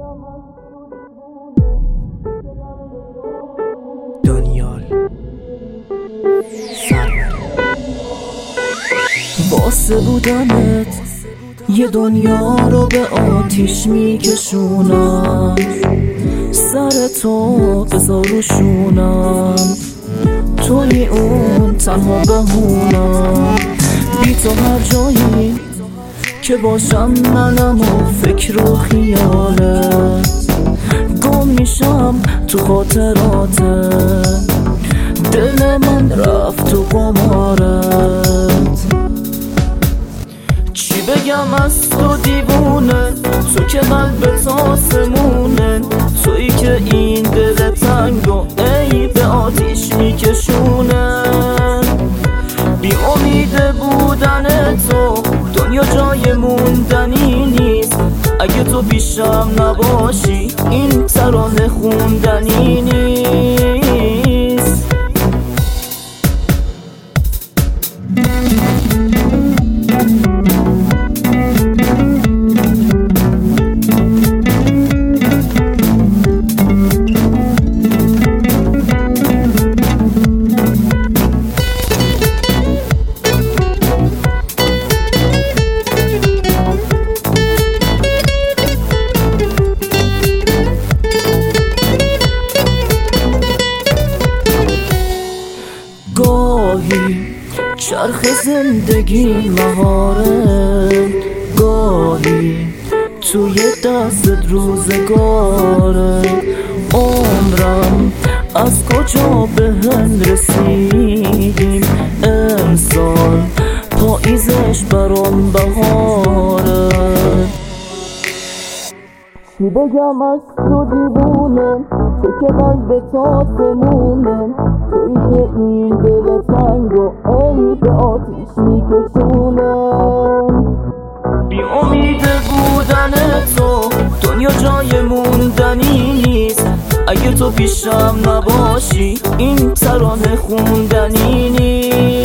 دانیال واسه بودنت یه دنیا رو به آتیش میکشونم، سر تو بذار روشونم، توی اون تنها بهونم. بی تو هر جایی که باشم منم و فکر و خیالت، گم میشم تو خاطراتت، دل من رفت تو قمارت. چی بگم از تو دیوونه، تو که قلبت آسمونه، تویی که این دل تنگ و ای به آتیش میکشونه. بی امید بودن تو دنیا جای موندنی نیست، اگه تو پیشم نباشی این ترانه خوندنی نیست. گاهی چرخ زندگی مهاره، گاهی توی دستت روزگاره. عمرم از کجا به هم رسیدیم، امسال پاییزش برام بهاره. چی بگم از تو دیوونه، تو که قلبت آسمونه، تویی که این دل تنگ و ای به آتیش میکشونه. بی امید بودن تو دنیا جای موندنی نیست، اگه تو پیشم نباشی این ترانه خوندنی نیست.